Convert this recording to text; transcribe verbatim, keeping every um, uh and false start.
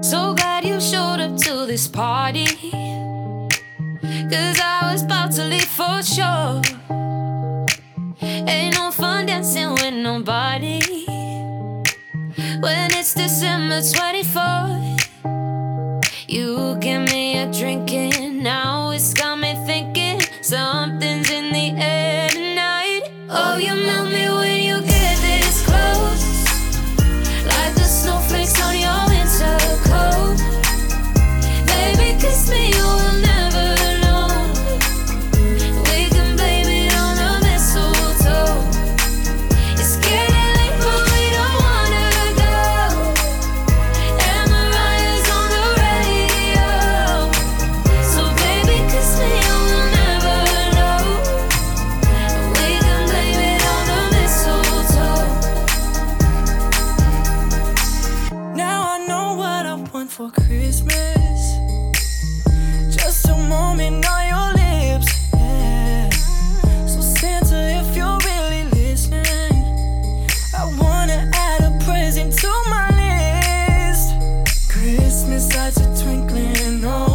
So glad you showed up to this party, 'cause I was about to leave for sure. Ain't no fun dancing with nobody when it's December twenty-fourth. You give me a drink and now it's got me thinking something's in the air tonight. Oh, you melt me when you get this close, like the snowflakes on your winter coat. Baby, kiss me, you will never know. We can blame it on the mistletoe. It's getting late, but we don't wanna go. And Mariah's on the radio. So baby, kiss me, you will never know. We can blame it on the mistletoe. Now I know what I want for Christmas. Just a moment on your lips, yeah. So Santa, if you're really listening, I wanna add a present to my list. Christmas lights are twinkling on